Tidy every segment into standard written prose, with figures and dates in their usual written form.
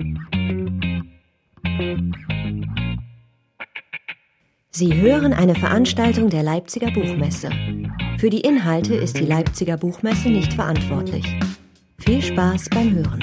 Sie hören eine Veranstaltung der Leipziger Buchmesse. Für die Inhalte ist die Leipziger Buchmesse nicht verantwortlich. Viel Spaß beim Hören.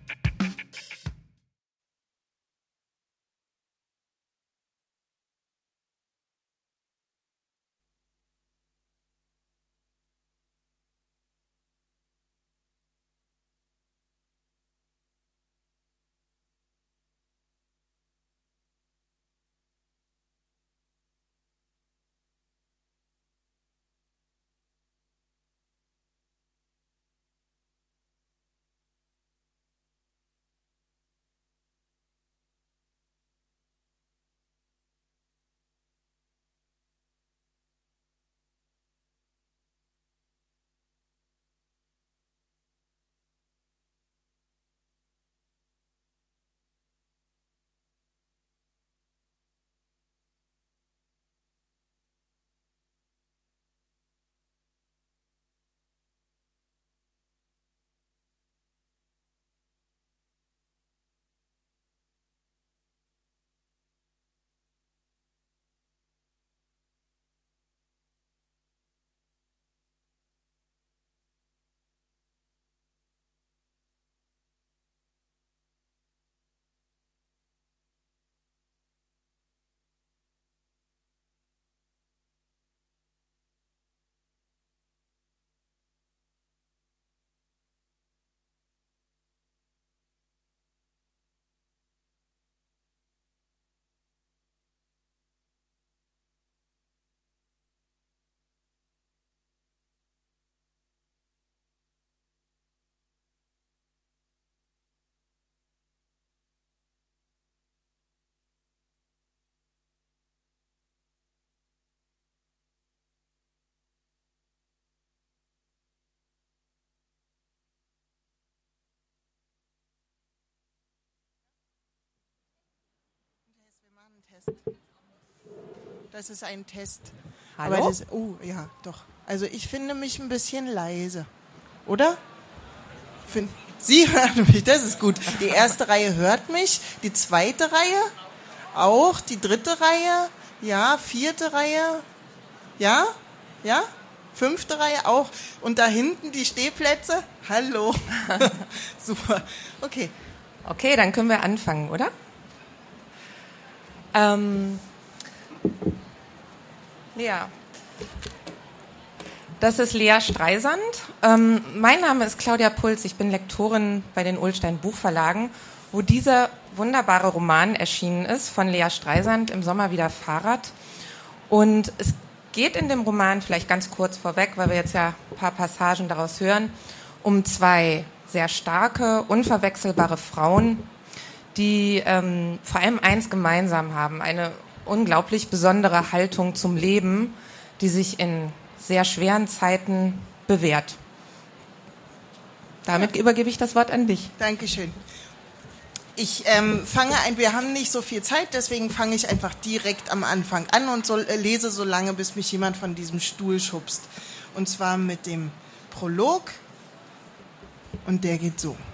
Das ist ein Test. Hallo? Aber das, ja, doch. Also ich finde mich ein bisschen leise. Oder? Sie hören mich, das ist gut. Die erste Reihe hört mich, die zweite Reihe auch, die dritte Reihe, ja, vierte Reihe, ja, fünfte Reihe auch. Und da hinten die Stehplätze, hallo. Super, okay. Okay, dann können wir anfangen, oder? Ja, das ist Lea Streisand. Mein Name ist Claudia Puls, ich bin Lektorin bei den Ullstein Buchverlagen, wo dieser wunderbare Roman erschienen ist von Lea Streisand, Im Sommer wieder Fahrrad. Und es geht in dem Roman, vielleicht ganz kurz vorweg, weil wir jetzt ja ein paar Passagen daraus hören, um zwei sehr starke, unverwechselbare Frauen, die vor allem eins gemeinsam haben, eine unglaublich besondere Haltung zum Leben, die sich in sehr schweren Zeiten bewährt. Damit übergebe ich das Wort an dich. Dankeschön. Ich wir haben nicht so viel Zeit, deswegen fange ich einfach direkt am Anfang an und lese so lange, bis mich jemand von diesem Stuhl schubst. Und zwar mit dem Prolog. Und der geht so.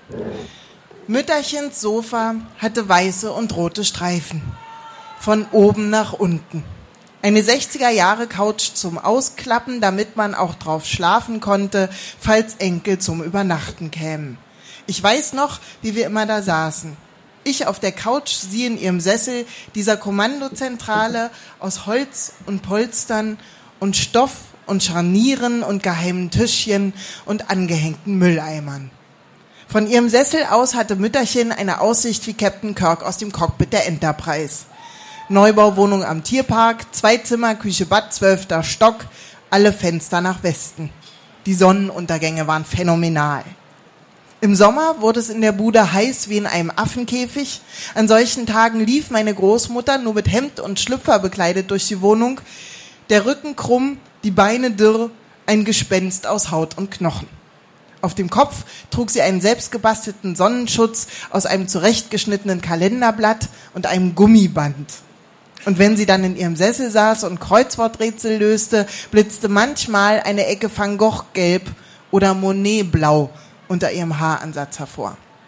Mütterchens Sofa hatte weiße und rote Streifen. Von oben nach unten. Eine 60er-Jahre-Couch zum Ausklappen, damit man auch drauf schlafen konnte, falls Enkel zum Übernachten kämen. Ich weiß noch, wie wir immer da saßen. Ich auf der Couch, sie in ihrem Sessel, dieser Kommandozentrale aus Holz und Polstern und Stoff und Scharnieren und geheimen Tischchen und angehängten Mülleimern. Von ihrem Sessel aus hatte Mütterchen eine Aussicht wie Captain Kirk aus dem Cockpit der Enterprise. Neubauwohnung am Tierpark, 2 Zimmer, Küche, Bad, 12. Stock, alle Fenster nach Westen. Die Sonnenuntergänge waren phänomenal. Im Sommer wurde es in der Bude heiß wie in einem Affenkäfig. An solchen Tagen lief meine Großmutter nur mit Hemd und Schlüpfer bekleidet durch die Wohnung, der Rücken krumm, die Beine dürr, ein Gespenst aus Haut und Knochen. Auf dem Kopf trug sie einen selbstgebastelten Sonnenschutz aus einem zurechtgeschnittenen Kalenderblatt und einem Gummiband. Und wenn sie dann in ihrem Sessel saß und Kreuzworträtsel löste, blitzte manchmal eine Ecke Van Gogh gelb oder Monet blau unter ihrem Haaransatz hervor.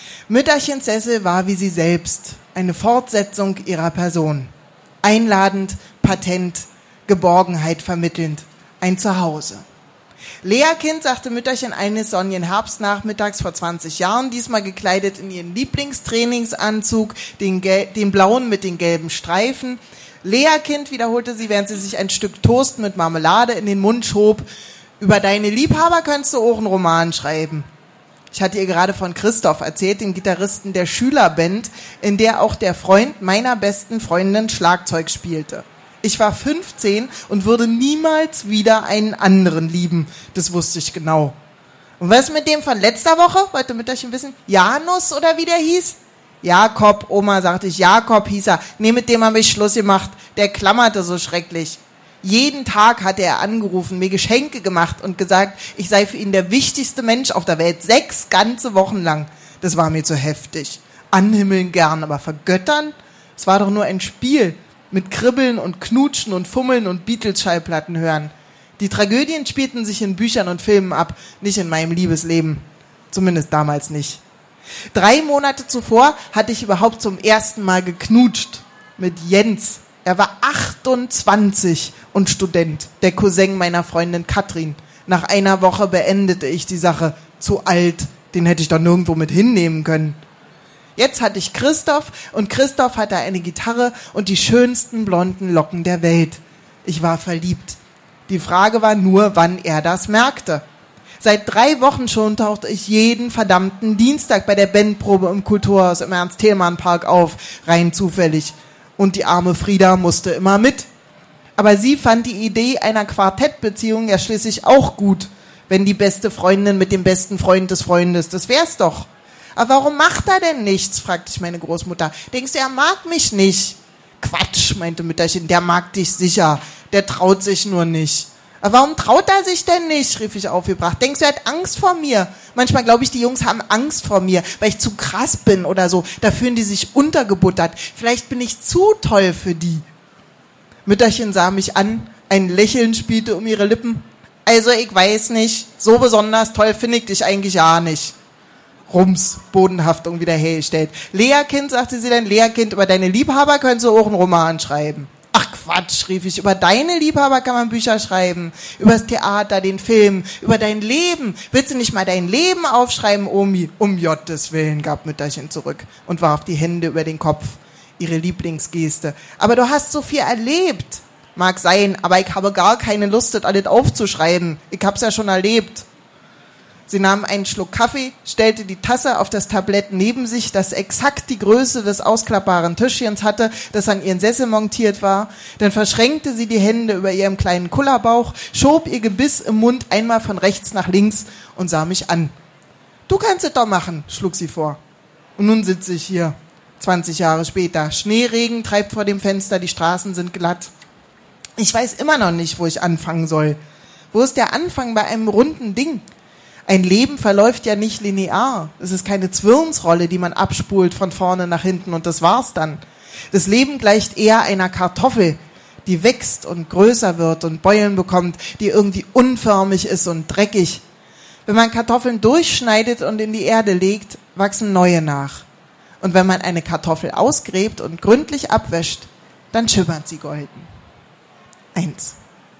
Mütterchens Sessel war wie sie selbst, eine Fortsetzung ihrer Person. Einladend, patent, Geborgenheit vermittelnd, ein Zuhause. Lehrkind, sagte Mütterchen eines sonnigen Herbstnachmittags vor 20 Jahren, diesmal gekleidet in ihren Lieblingstrainingsanzug, den blauen mit den gelben Streifen. Lehrkind, wiederholte sie, während sie sich ein Stück Toast mit Marmelade in den Mund schob, über deine Liebhaber könntest du auch einen Roman schreiben. Ich hatte ihr gerade von Christoph erzählt, dem Gitarristen der Schülerband, in der auch der Freund meiner besten Freundin Schlagzeug spielte. Ich war 15 und würde niemals wieder einen anderen lieben. Das wusste ich genau. Und was mit dem von letzter Woche? Wollte Mütterchen wissen. Janus oder wie der hieß? Jakob, Oma, sagte ich. Jakob hieß er. Nee, mit dem habe ich Schluss gemacht. Der klammerte so schrecklich. Jeden Tag hatte er angerufen, mir Geschenke gemacht und gesagt, ich sei für ihn der wichtigste Mensch auf der Welt. 6 ganze Wochen lang. Das war mir zu heftig. Anhimmeln gern, aber vergöttern? Es war doch nur ein Spiel. Mit Kribbeln und Knutschen und Fummeln und Beatles-Schallplatten hören. Die Tragödien spielten sich in Büchern und Filmen ab, nicht in meinem Liebesleben. Zumindest damals nicht. 3 Monate zuvor hatte ich überhaupt zum ersten Mal geknutscht. Mit Jens. Er war 28 und Student, der Cousin meiner Freundin Katrin. Nach einer Woche beendete ich die Sache. Zu alt, den hätte ich doch nirgendwo mit hinnehmen können. Jetzt hatte ich Christoph und Christoph hatte eine Gitarre und die schönsten blonden Locken der Welt. Ich war verliebt. Die Frage war nur, wann er das merkte. Seit 3 Wochen schon tauchte ich jeden verdammten Dienstag bei der Bandprobe im Kulturhaus im Ernst-Thälmann-Park auf, rein zufällig. Und die arme Frieda musste immer mit. Aber sie fand die Idee einer Quartettbeziehung ja schließlich auch gut, wenn die beste Freundin mit dem besten Freund des Freundes, das wär's doch. Aber warum macht er denn nichts, fragte ich meine Großmutter. Denkst du, er mag mich nicht? Quatsch, meinte Mütterchen, der mag dich sicher, der traut sich nur nicht. Aber warum traut er sich denn nicht, rief ich aufgebracht. Denkst du, er hat Angst vor mir? Manchmal glaube ich, die Jungs haben Angst vor mir, weil ich zu krass bin oder so. Da fühlen die sich untergebuttert. Vielleicht bin ich zu toll für die. Mütterchen sah mich an, ein Lächeln spielte um ihre Lippen. Also ich weiß nicht, so besonders toll finde ich dich eigentlich ja nicht. Rums, Bodenhaftung wiederhergestellt. Lehrkind, sagte sie dann, Lehrkind, über deine Liebhaber könntest du auch einen Roman schreiben. Ach Quatsch, rief ich, über deine Liebhaber kann man Bücher schreiben, über das Theater, den Film, über dein Leben. Willst du nicht mal dein Leben aufschreiben, Omi? Um Gottes Willen, gab Mütterchen zurück und warf die Hände über den Kopf, ihre Lieblingsgeste. Aber du hast so viel erlebt. Mag sein, aber ich habe gar keine Lust, das alles aufzuschreiben. Ich hab's ja schon erlebt. Sie nahm einen Schluck Kaffee, stellte die Tasse auf das Tablett neben sich, das exakt die Größe des ausklappbaren Tischchens hatte, das an ihren Sessel montiert war. Dann verschränkte sie die Hände über ihrem kleinen Kullerbauch, schob ihr Gebiss im Mund einmal von rechts nach links und sah mich an. Du kannst es doch machen, schlug sie vor. Und nun sitze ich hier, 20 Jahre später. Schneeregen treibt vor dem Fenster, die Straßen sind glatt. Ich weiß immer noch nicht, wo ich anfangen soll. Wo ist der Anfang bei einem runden Ding? Ein Leben verläuft ja nicht linear. Es ist keine Zwirnsrolle, die man abspult von vorne nach hinten und das war's dann. Das Leben gleicht eher einer Kartoffel, die wächst und größer wird und Beulen bekommt, die irgendwie unförmig ist und dreckig. Wenn man Kartoffeln durchschneidet und in die Erde legt, wachsen neue nach. Und wenn man eine Kartoffel ausgräbt und gründlich abwäscht, dann schimmert sie golden. 1.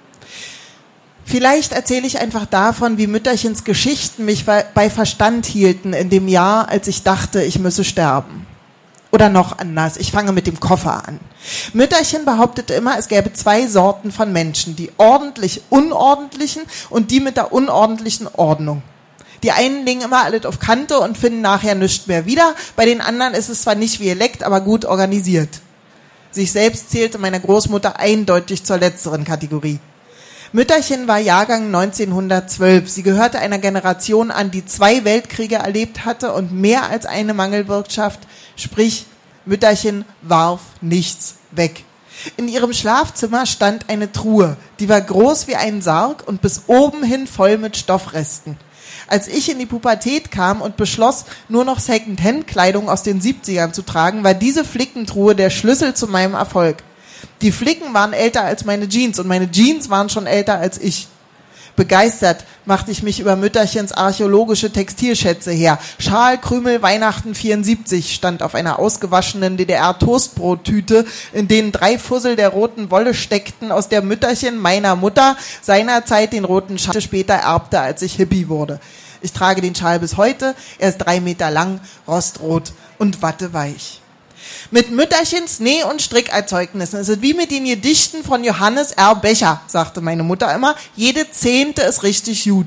Vielleicht erzähle ich einfach davon, wie Mütterchens Geschichten mich bei Verstand hielten in dem Jahr, als ich dachte, ich müsse sterben. Oder noch anders, ich fange mit dem Koffer an. Mütterchen behauptete immer, es gäbe 2 Sorten von Menschen, die ordentlich Unordentlichen und die mit der unordentlichen Ordnung. Die einen legen immer alles auf Kante und finden nachher nichts mehr wieder, bei den anderen ist es zwar nicht wie Elekt, aber gut organisiert. Sich selbst zählte meine Großmutter eindeutig zur letzteren Kategorie. Mütterchen war Jahrgang 1912. Sie gehörte einer Generation an, die 2 Weltkriege erlebt hatte und mehr als eine Mangelwirtschaft, sprich, Mütterchen warf nichts weg. In ihrem Schlafzimmer stand eine Truhe, die war groß wie ein Sarg und bis oben hin voll mit Stoffresten. Als ich in die Pubertät kam und beschloss, nur noch Second-Hand-Kleidung aus den 70ern zu tragen, war diese Flickentruhe der Schlüssel zu meinem Erfolg. Die Flicken waren älter als meine Jeans und meine Jeans waren schon älter als ich. Begeistert machte ich mich über Mütterchens archäologische Textilschätze her. Schal, Krümel, Weihnachten 74 stand auf einer ausgewaschenen DDR-Toastbrottüte, in denen 3 Fussel der roten Wolle steckten, aus der Mütterchen meiner Mutter seinerzeit den roten Schal später erbte, als ich Hippie wurde. Ich trage den Schal bis heute, er ist 3 Meter lang, rostrot und watteweich. Mit Mütterchens Näh- und Strickerzeugnissen ist es wie mit den Gedichten von Johannes R. Becher, sagte meine Mutter immer, jede 10. ist richtig gut.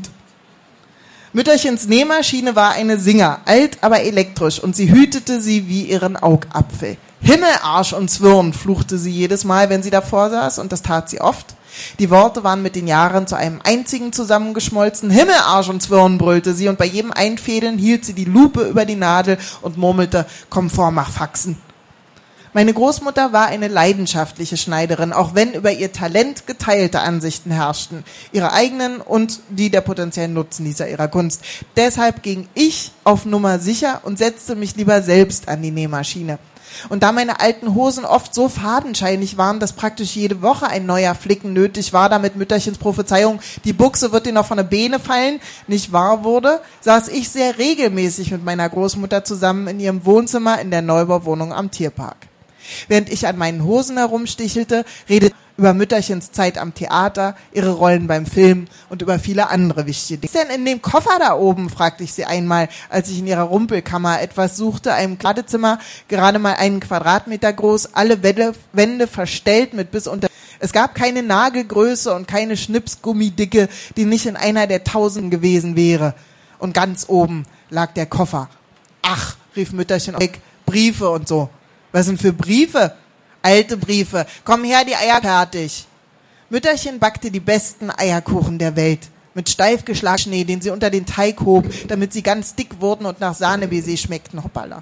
Mütterchens Nähmaschine war eine Singer, alt, aber elektrisch, und sie hütete sie wie ihren Augapfel. Himmel, Arsch und Zwirn, fluchte sie jedes Mal, wenn sie davor saß, und das tat sie oft. Die Worte waren mit den Jahren zu einem einzigen zusammengeschmolzen. Himmel, Arsch und Zwirn, brüllte sie, und bei jedem Einfädeln hielt sie die Lupe über die Nadel und murmelte, komm vor, mach Faxen. Meine Großmutter war eine leidenschaftliche Schneiderin, auch wenn über ihr Talent geteilte Ansichten herrschten, ihre eigenen und die der potenziellen Nutznießer ihrer Kunst. Deshalb ging ich auf Nummer sicher und setzte mich lieber selbst an die Nähmaschine. Und da meine alten Hosen oft so fadenscheinig waren, dass praktisch jede Woche ein neuer Flicken nötig war, damit Mütterchens Prophezeiung, die Buchse wird dir noch von der Beine fallen, nicht wahr wurde, saß ich sehr regelmäßig mit meiner Großmutter zusammen in ihrem Wohnzimmer in der Neubauwohnung am Tierpark. Während ich an meinen Hosen herumstichelte, redete über Mütterchens Zeit am Theater, ihre Rollen beim Film und über viele andere wichtige Dinge. Was ist denn in dem Koffer da oben, fragte ich sie einmal, als ich in ihrer Rumpelkammer etwas suchte, einem Badezimmer, gerade mal 1 Quadratmeter groß, alle Wände verstellt mit bis unter. Es gab keine Nagelgröße und keine Schnipsgummidicke, die nicht in einer der 1000 gewesen wäre. Und ganz oben lag der Koffer. Ach, rief Mütterchen weg, Briefe und so. Was sind für Briefe? Alte Briefe. Komm her, die Eier fertig. Mütterchen backte die besten Eierkuchen der Welt. Mit steif geschlagenem Schnee, den sie unter den Teig hob, damit sie ganz dick wurden und nach Sahnebaiser schmeckten. Hoppala.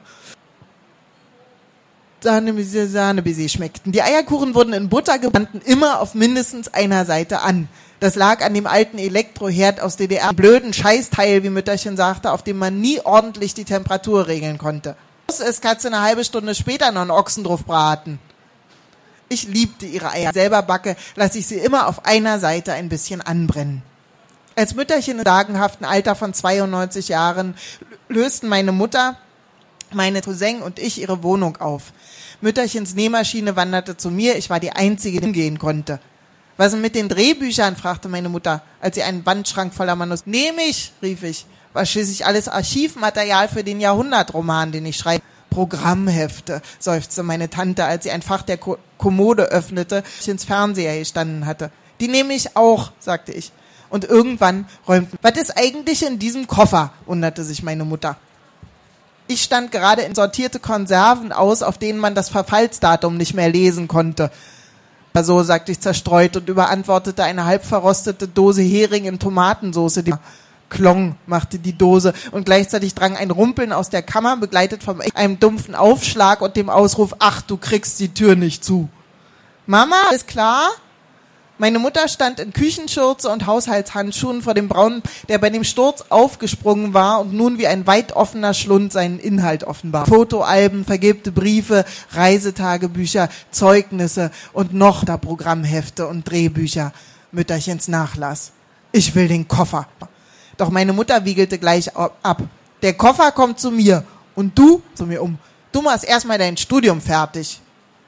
Sahnebaiser schmeckten. Die Eierkuchen wurden in Butter gebrannt, immer auf mindestens einer Seite an. Das lag an dem alten Elektroherd aus DDR. Ein blöden Scheißteil, wie Mütterchen sagte, auf dem man nie ordentlich die Temperatur regeln konnte. Es kannst du eine halbe Stunde später noch einen Ochsen drauf braten. Ich liebte ihre Eier. Selber backe, lasse ich sie immer auf einer Seite ein bisschen anbrennen. Als Mütterchen im sagenhaften Alter von 92 Jahren lösten meine Mutter, meine Cousin und ich ihre Wohnung auf. Mütterchens Nähmaschine wanderte zu mir. Ich war die Einzige, die umgehen konnte. Was denn mit den Drehbüchern? Fragte meine Mutter, als sie einen Wandschrank voller Manuskripte. Nehm ich, rief ich. War schließlich alles Archivmaterial für den Jahrhundertroman, den ich schreibe. Programmhefte, seufzte meine Tante, als sie ein Fach der Kommode öffnete, ich ins Fernseher gestanden hatte. Die nehme ich auch, sagte ich. Und irgendwann räumten. Was ist eigentlich in diesem Koffer? Wunderte sich meine Mutter. Ich stand gerade in sortierte Konserven aus, auf denen man das Verfallsdatum nicht mehr lesen konnte. So, sagte ich zerstreut und überantwortete eine halb verrostete Dose Hering in Tomatensauce, die Klong machte die Dose und gleichzeitig drang ein Rumpeln aus der Kammer, begleitet von einem dumpfen Aufschlag und dem Ausruf, ach, du kriegst die Tür nicht zu. Mama, ist klar? Meine Mutter stand in Küchenschürze und Haushaltshandschuhen vor dem Braunen, der bei dem Sturz aufgesprungen war und nun wie ein weit offener Schlund seinen Inhalt offenbar. Fotoalben, vergilbte Briefe, Reisetagebücher, Zeugnisse und noch da Programmhefte und Drehbücher. Mütterchens Nachlass. Ich will den Koffer. Doch meine Mutter wiegelte gleich ab. Der Koffer kommt zu mir und du zu mir um. Du machst erstmal dein Studium fertig.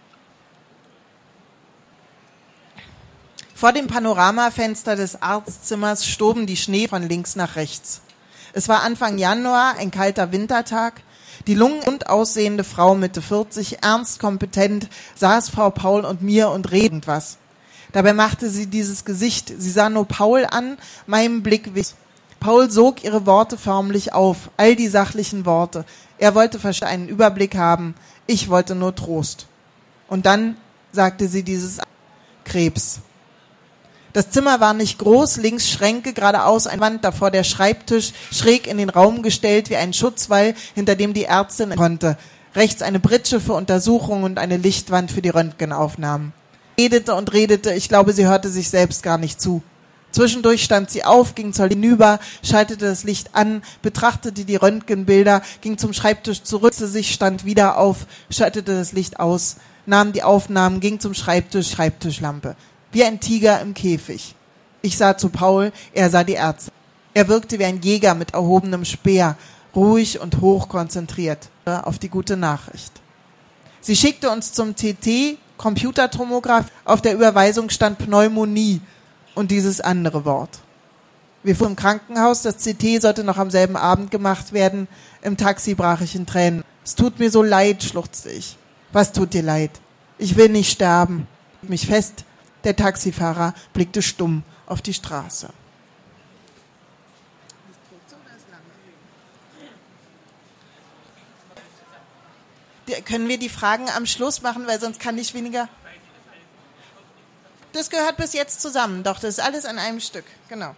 Vor dem Panoramafenster des Arztzimmers stoben die Schnee von links nach rechts. Es war Anfang Januar, ein kalter Wintertag. Die lungend aussehende Frau Mitte 40, ernst kompetent, saß Frau Paul und mir und redend was. Dabei machte sie dieses Gesicht. Sie sah nur Paul an, meinem Blick wich. Paul sog ihre Worte förmlich auf, all die sachlichen Worte. Er wollte einen Überblick haben, ich wollte nur Trost. Und dann sagte sie dieses Krebs. Das Zimmer war nicht groß, links Schränke, geradeaus eine Wand, davor der Schreibtisch, schräg in den Raum gestellt wie ein Schutzwall, hinter dem die Ärztin konnte. Rechts eine Pritsche für Untersuchungen und eine Lichtwand für die Röntgenaufnahmen. Redete und redete, ich glaube, sie hörte sich selbst gar nicht zu. Zwischendurch stand sie auf, ging zur hinüber, schaltete das Licht an, betrachtete die Röntgenbilder, ging zum Schreibtisch zurück, sich, stand wieder auf, schaltete das Licht aus, nahm die Aufnahmen, ging zum Schreibtisch, Schreibtischlampe. Wie ein Tiger im Käfig. Ich sah zu Paul, er sah die Ärzte. Er wirkte wie ein Jäger mit erhobenem Speer, ruhig und hochkonzentriert auf die gute Nachricht. Sie schickte uns zum CT, Computertomographie. Auf der Überweisung stand Pneumonie und dieses andere Wort. Wir fuhren im Krankenhaus, das CT sollte noch am selben Abend gemacht werden. Im Taxi brach ich in Tränen. Es tut mir so leid, schluchzte ich. Was tut dir leid? Ich will nicht sterben. Mich fest. Der Taxifahrer blickte stumm auf die Straße. Können wir die Fragen am Schluss machen, weil sonst kann ich weniger... Das gehört bis jetzt zusammen, doch, das ist alles an einem Stück, genau.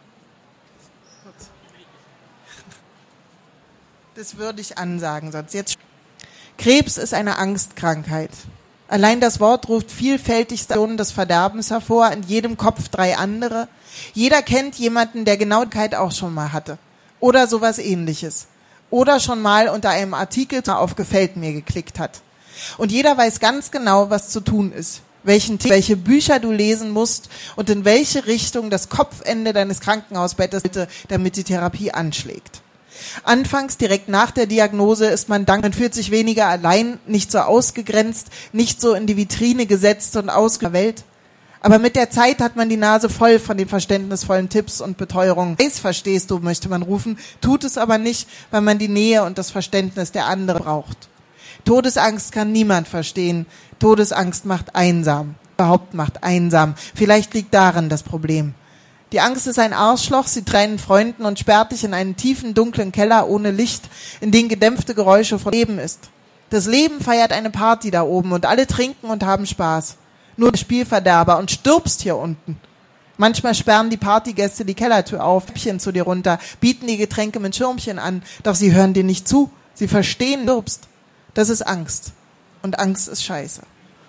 Das würde ich ansagen, sonst jetzt... Krebs ist eine Angstkrankheit. Allein das Wort ruft vielfältig Situationen des Verderbens hervor, in jedem Kopf 3 andere. Jeder kennt jemanden, der Genauigkeit auch schon mal hatte. Oder sowas Ähnliches. Oder schon mal unter einem Artikel auf Gefällt mir geklickt hat. Und jeder weiß ganz genau, was zu tun ist. Welche Bücher du lesen musst und in welche Richtung das Kopfende deines Krankenhausbettes, damit die Therapie anschlägt. Anfangs, direkt nach der Diagnose, ist man dankbar, man fühlt sich weniger allein, nicht so ausgegrenzt, nicht so in die Vitrine gesetzt und Welt. Aber mit der Zeit hat man die Nase voll von den verständnisvollen Tipps und Beteuerungen. Verstehst du, möchte man rufen, tut es aber nicht, weil man die Nähe und das Verständnis der anderen braucht. Todesangst kann niemand verstehen. Todesangst macht einsam. Überhaupt macht einsam. Vielleicht liegt darin das Problem. Die Angst ist ein Arschloch, sie trennen Freunden und sperrt dich in einen tiefen, dunklen Keller ohne Licht, in den gedämpfte Geräusche von Leben ist. Das Leben feiert eine Party da oben und alle trinken und haben Spaß. Nur der Spielverderber und stirbst hier unten. Manchmal sperren die Partygäste die Kellertür auf, Häppchen zu dir runter, bieten die Getränke mit Schirmchen an, doch sie hören dir nicht zu. Sie verstehen, du stirbst. Das ist Angst. Und Angst ist scheiße.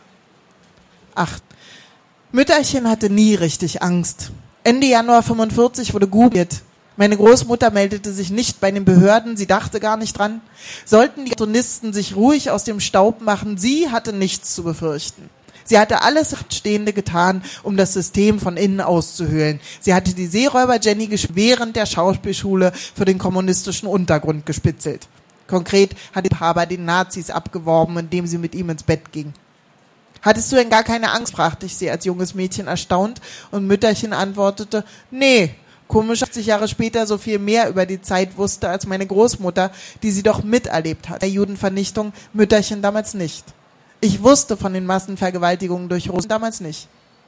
8. Mütterchen hatte nie richtig Angst. Ende Januar 45 wurde googelt. Meine Großmutter meldete sich nicht bei den Behörden, sie dachte gar nicht dran. Sollten die Cartoonisten sich ruhig aus dem Staub machen, sie hatte nichts zu befürchten. Sie hatte alles Stehende getan, um das System von innen auszuhöhlen. Sie hatte die Seeräuber Jenny während der Schauspielschule für den kommunistischen Untergrund gespitzelt. Konkret hat die Haber den Nazis abgeworben, indem sie mit ihm ins Bett ging. Hattest du denn gar keine Angst, fragte ich sie als junges Mädchen erstaunt, und Mütterchen antwortete, nee, komisch, 80 Jahre später so viel mehr über die Zeit wusste als meine Großmutter, die sie doch miterlebt hat. Der Judenvernichtung, Mütterchen damals nicht. Ich wusste von den Massenvergewaltigungen durch Russen damals nicht.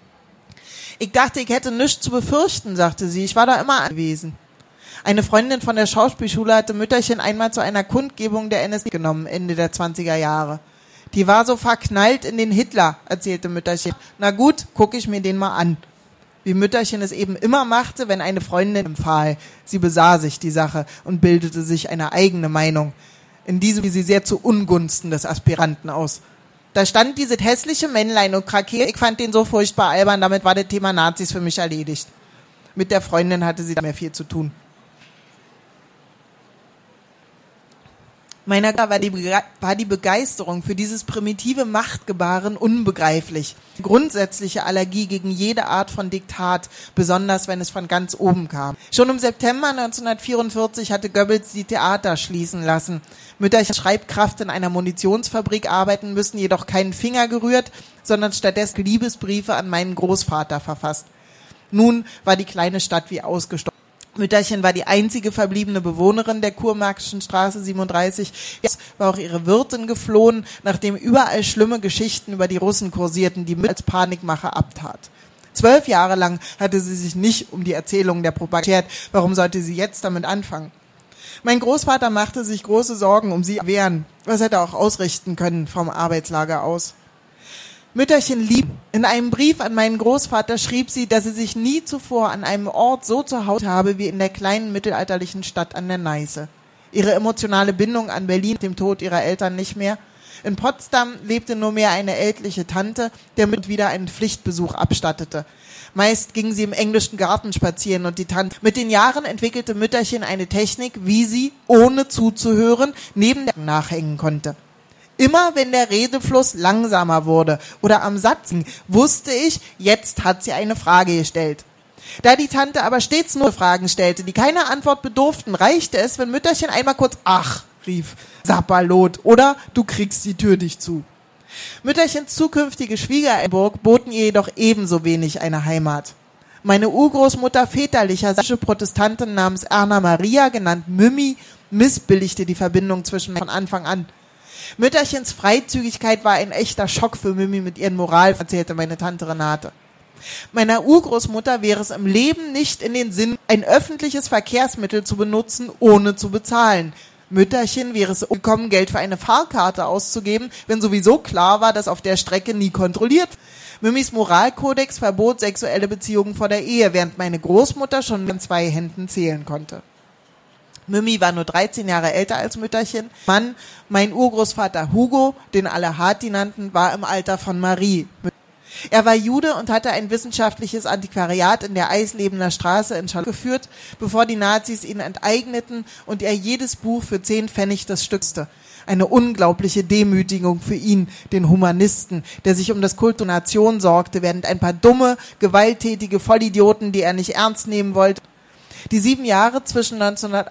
Ich dachte, ich hätte nichts zu befürchten, sagte sie, ich war da immer anwesend. Eine Freundin von der Schauspielschule hatte Mütterchen einmal zu einer Kundgebung der NSDAP genommen, Ende der 20er Jahre. Die war so verknallt in den Hitler, erzählte Mütterchen. Na gut, gucke ich mir den mal an. Wie Mütterchen es eben immer machte, wenn eine Freundin empfahl. Sie besah sich die Sache und bildete sich eine eigene Meinung. In diesem, wie sie sehr zu Ungunsten des Aspiranten aus. Da stand dieses hässliche Männlein und krakeerte. Ich fand den so furchtbar albern, damit war das Thema Nazis für mich erledigt. Mit der Freundin hatte sie da mehr viel zu tun. Meiner war die Begeisterung für dieses primitive Machtgebaren unbegreiflich. Grundsätzliche Allergie gegen jede Art von Diktat, besonders wenn es von ganz oben kam. Schon im September 1944 hatte Goebbels die Theater schließen lassen. Mütterchen Schreibkraft in einer Munitionsfabrik arbeiten müssen, jedoch keinen Finger gerührt, sondern stattdessen Liebesbriefe an meinen Großvater verfasst. Nun war die kleine Stadt wie ausgestorben. Mütterchen war die einzige verbliebene Bewohnerin der Kurmärkischen Straße 37. Jetzt war auch ihre Wirtin geflohen, nachdem überall schlimme Geschichten über die Russen kursierten, die als Panikmache abtat. 12 Jahre lang hatte sie sich nicht um die Erzählungen der Propaganda gekehrt. Warum sollte sie jetzt damit anfangen? Mein Großvater machte sich große Sorgen um sie wehren. Was hätte er auch ausrichten können vom Arbeitslager aus? Mütterchen lieb. In einem Brief an meinen Großvater schrieb sie, dass sie sich nie zuvor an einem Ort so zu Hause habe wie in der kleinen mittelalterlichen Stadt an der Neiße. Ihre emotionale Bindung an Berlin, dem Tod ihrer Eltern nicht mehr. In Potsdam lebte nur mehr eine ältliche Tante, der mit wieder einen Pflichtbesuch abstattete. Meist ging sie im englischen Garten spazieren und die Tante. Mit den Jahren entwickelte Mütterchen eine Technik, wie sie, ohne zuzuhören, neben der nachhängen konnte. Immer wenn der Redefluss langsamer wurde oder am Satz ging, wusste ich, jetzt hat sie eine Frage gestellt. Da die Tante aber stets nur Fragen stellte, die keine Antwort bedurften, reichte es, wenn Mütterchen einmal kurz »Ach«, rief, Sapperlot, oder »Du kriegst die Tür nicht zu«. Mütterchens zukünftige Schwiegereltern boten ihr jedoch ebenso wenig eine Heimat. Meine Urgroßmutter väterlicherseits Protestantin namens Erna Maria, genannt Mümmi, missbilligte die Verbindung zwischen von Anfang an. Mütterchens Freizügigkeit war ein echter Schock für Mümmi mit ihren Moral, erzählte meine Tante Renate. Meiner Urgroßmutter wäre es im Leben nicht in den Sinn, ein öffentliches Verkehrsmittel zu benutzen, ohne zu bezahlen. Mütterchen wäre es gekommen, Geld für eine Fahrkarte auszugeben, wenn sowieso klar war, dass auf der Strecke nie kontrolliert wird. Mümmis Moralkodex verbot sexuelle Beziehungen vor der Ehe, während meine Großmutter schon mit 2 Händen zählen konnte. Mümmi war nur 13 Jahre älter als Mütterchen. Mann, mein Urgroßvater Hugo, den alle Hati nannten, war im Alter von Marie. Er war Jude und hatte ein wissenschaftliches Antiquariat in der Eislebener Straße in Charlottenburg geführt, bevor die Nazis ihn enteigneten und er jedes Buch für 10 Pfennig das stückste. Eine unglaubliche Demütigung für ihn, den Humanisten, der sich um das Kult der Nation sorgte, während ein paar dumme, gewalttätige Vollidioten, die er nicht ernst nehmen wollte. Die 7 Jahre zwischen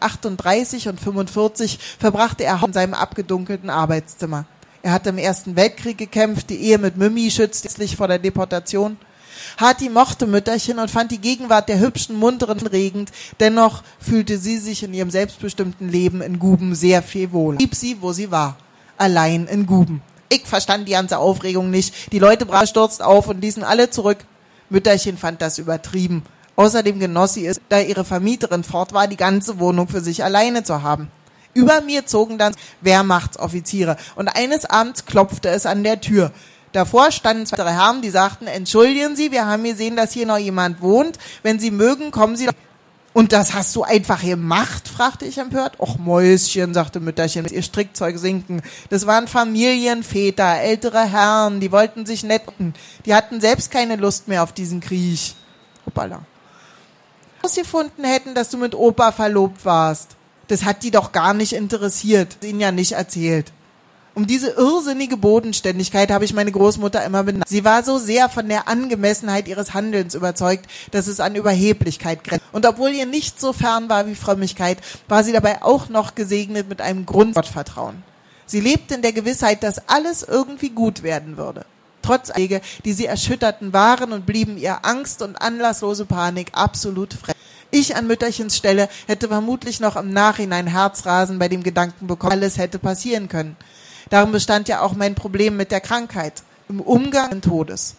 1938 und 1945 verbrachte er in seinem abgedunkelten Arbeitszimmer. Er hatte im Ersten Weltkrieg gekämpft, die Ehe mit Mümmi schützte letztlich vor der Deportation. Hati mochte Mütterchen und fand die Gegenwart der hübschen, munteren regend. Dennoch fühlte sie sich in ihrem selbstbestimmten Leben in Guben sehr viel wohler. Blieb sie, wo sie war, allein in Guben. Ich verstand die ganze Aufregung nicht. Die Leute stürzten auf und ließen alle zurück. Mütterchen fand das übertrieben. Außerdem genoss sie es, da ihre Vermieterin fort war, die ganze Wohnung für sich alleine zu haben. Über mir zogen dann Wehrmachtsoffiziere und eines Abends klopfte es an der Tür. Davor standen 2 Herren, die sagten, entschuldigen Sie, wir haben gesehen, dass hier noch jemand wohnt. Wenn Sie mögen, kommen Sie. Und das hast du einfach gemacht, fragte ich empört. Och Mäuschen, sagte Mütterchen, ihr Strickzeug sinken. Das waren Familienväter, ältere Herren, die wollten sich netten. Die hatten selbst keine Lust mehr auf diesen Krieg. Hoppala. Herausgefunden hätten, dass du mit Opa verlobt warst. Das hat die doch gar nicht interessiert, ihnen ja nicht erzählt. Um diese irrsinnige Bodenständigkeit habe ich meine Großmutter immer benannt. Sie war so sehr von der Angemessenheit ihres Handelns überzeugt, dass es an Überheblichkeit grenzte. Und obwohl ihr nicht so fern war wie Frömmigkeit, war sie dabei auch noch gesegnet mit einem Grundgottvertrauen. Sie lebte in der Gewissheit, dass alles irgendwie gut werden würde. Trotz Wege, die sie erschütterten, waren und blieben ihr Angst und anlasslose Panik absolut fremd. Ich an Mütterchens Stelle hätte vermutlich noch im Nachhinein Herzrasen bei dem Gedanken bekommen, alles hätte passieren können. Darum bestand ja auch mein Problem mit der Krankheit, im Umgang mit Todes.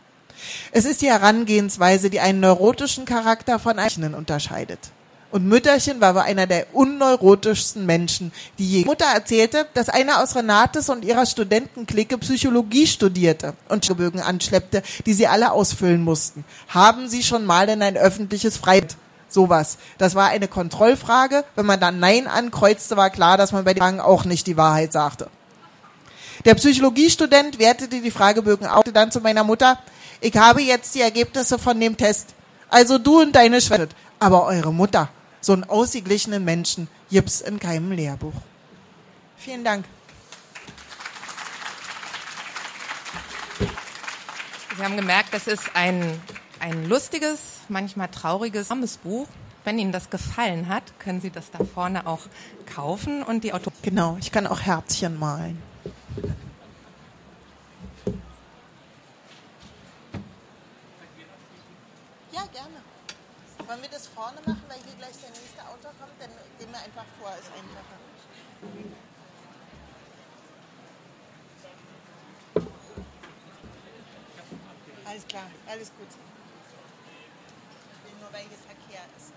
Es ist die Herangehensweise, die einen neurotischen Charakter von einem unterscheidet. Und Mütterchen war wohl einer der unneurotischsten Menschen, die je. Mutter erzählte, dass einer aus Renates und ihrer Studentenklicke Psychologie studierte und Bögen anschleppte, die sie alle ausfüllen mussten. Haben Sie schon mal in ein öffentliches Freibad? Sowas. Das war eine Kontrollfrage. Wenn man dann Nein ankreuzte, war klar, dass man bei den Fragen auch nicht die Wahrheit sagte. Der Psychologiestudent wertete die Fragebögen auf, dann zu meiner Mutter, ich habe jetzt die Ergebnisse von dem Test. Also du und deine Schwester. Aber eure Mutter, so einen ausgeglichenen Menschen, gibt's in keinem Lehrbuch. Vielen Dank. Sie haben gemerkt, das ist ein lustiges, manchmal trauriges, armes Buch. Wenn Ihnen das gefallen hat, können Sie das da vorne auch kaufen und die Genau, ich kann auch Herzchen malen. Ja, gerne. Wollen wir das vorne machen, weil hier gleich der nächste Autor kommt? Dann gehen wir einfach vor, ist einfacher. Alles klar, alles gut. Nur weil hier Verkehr ist.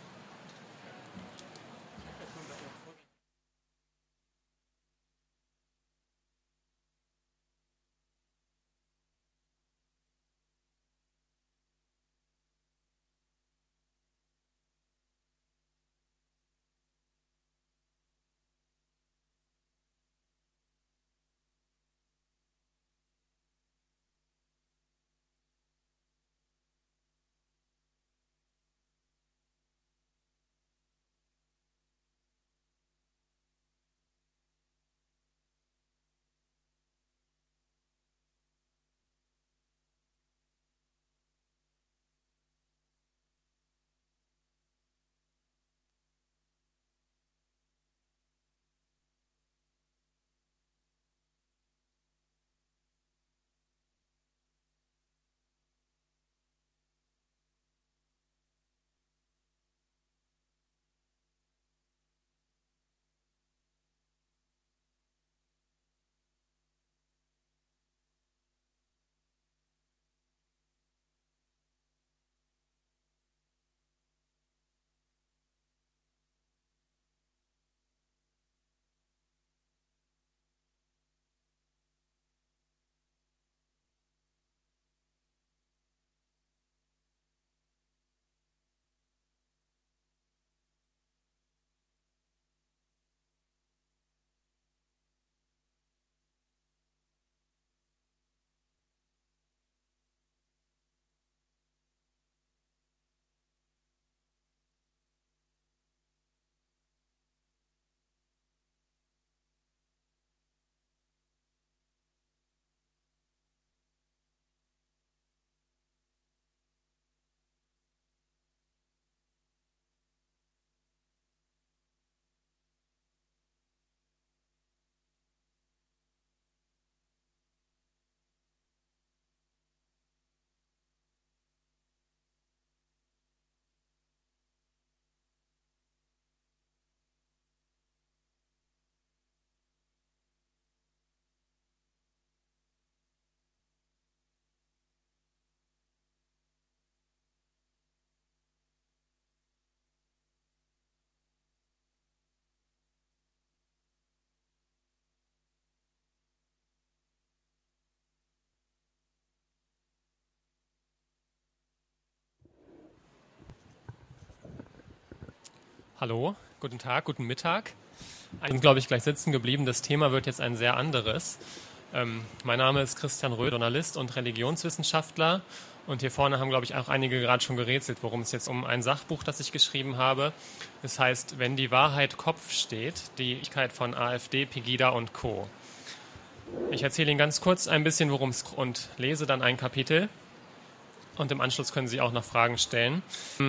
Hallo, guten Tag, guten Mittag. Wir sind, glaube ich, gleich sitzen geblieben. Das Thema wird jetzt ein sehr anderes. Mein Name ist Christian Röhl, Journalist und Religionswissenschaftler. Und hier vorne haben, glaube ich, auch einige gerade schon gerätselt, worum es jetzt um ein Sachbuch, das ich geschrieben habe. Das heißt, wenn die Wahrheit Kopf steht, die Fähigkeit von AfD, Pegida und Co. Ich erzähle Ihnen ganz kurz ein bisschen, worum es geht und lese dann ein Kapitel. Und im Anschluss können Sie auch noch Fragen stellen.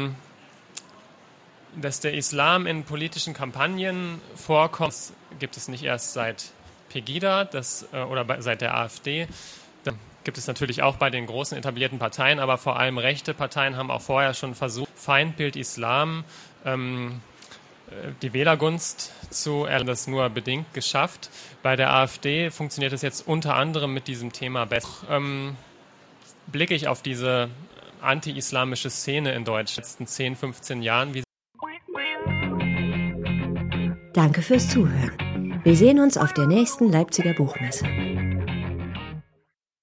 Dass der Islam in politischen Kampagnen vorkommt, gibt es nicht erst seit Pegida oder seit der AfD. Da gibt es natürlich auch bei den großen etablierten Parteien, aber vor allem rechte Parteien haben auch vorher schon versucht, Feindbild Islam, die Wählergunst zu erlangen, das nur bedingt geschafft. Bei der AfD funktioniert es jetzt unter anderem mit diesem Thema besser. Blicke ich auf diese anti-islamische Szene in Deutschland in den letzten 10, 15 Jahren. Danke fürs Zuhören. Wir sehen uns auf der nächsten Leipziger Buchmesse.